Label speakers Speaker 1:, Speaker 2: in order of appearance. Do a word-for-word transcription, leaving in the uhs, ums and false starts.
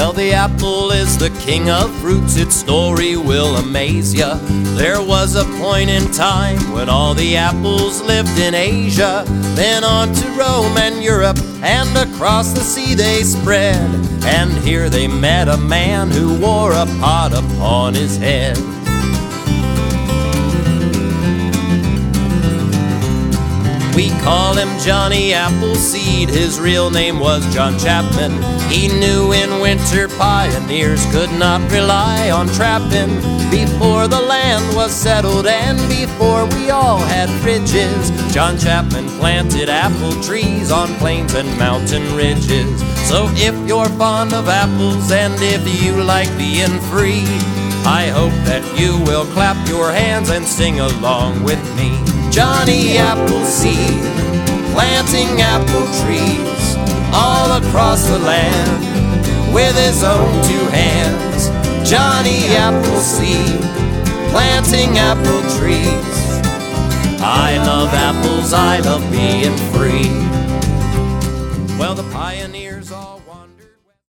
Speaker 1: Well, the apple is the king of fruits, its story will amaze ya. There was a point in time when all the apples lived in Asia, then on to Rome and Europe, and across the sea they spread. And here they met a man who wore a pod upon his head. We call him Johnny Appleseed, his real name was John Chapman. He knew in winter pioneers could not rely on trapping. Before the land was settled and before we all had fridges, John Chapman planted apple trees on plains and mountain ridges. So if you're fond of apples and if you like being free, I hope that you will clap your hands and sing along with me. Johnny Appleseed, planting apple trees all across the land with his own two hands. Johnny Appleseed, planting apple trees. I love apples, I love being free. Well, the pioneers all